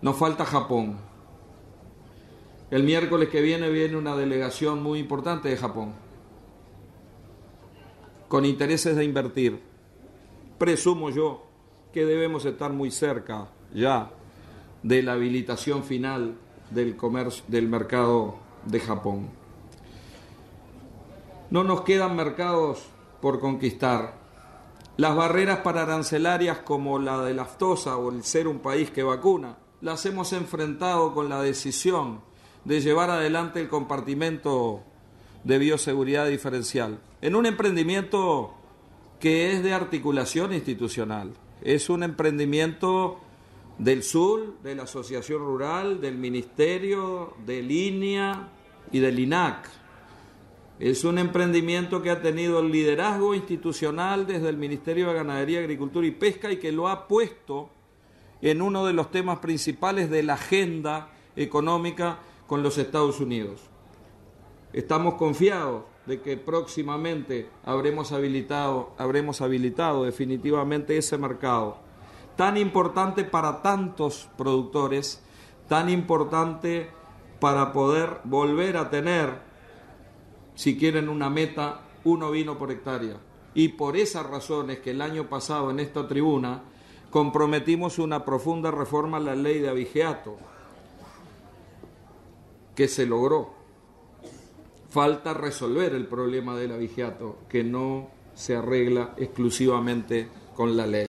Nos falta Japón. El miércoles que viene una delegación muy importante de Japón, con intereses de invertir. Presumo yo que debemos estar muy cerca ya de la habilitación final del comercio, del mercado de Japón. No nos quedan mercados por conquistar. Las barreras pararancelarias como la de la aftosa o el ser un país que vacuna, las hemos enfrentado con la decisión de llevar adelante el compartimento de bioseguridad diferencial, en un emprendimiento que es de articulación institucional. Es un emprendimiento del SUL, de la Asociación Rural, del Ministerio, del INEA y del INAC. Es un emprendimiento que ha tenido el liderazgo institucional desde el Ministerio de Ganadería, Agricultura y Pesca y que lo ha puesto en uno de los temas principales de la agenda económica con los Estados Unidos. Estamos confiados de que próximamente habremos habilitado definitivamente ese mercado tan importante para tantos productores, tan importante para poder volver a tener, si quieren una meta, 1 ovino por hectárea. Y por esas razones que el año pasado en esta tribuna comprometimos una profunda reforma a la ley de abigeato, que se logró. Falta resolver el problema del abigeato, que no se arregla exclusivamente con la ley.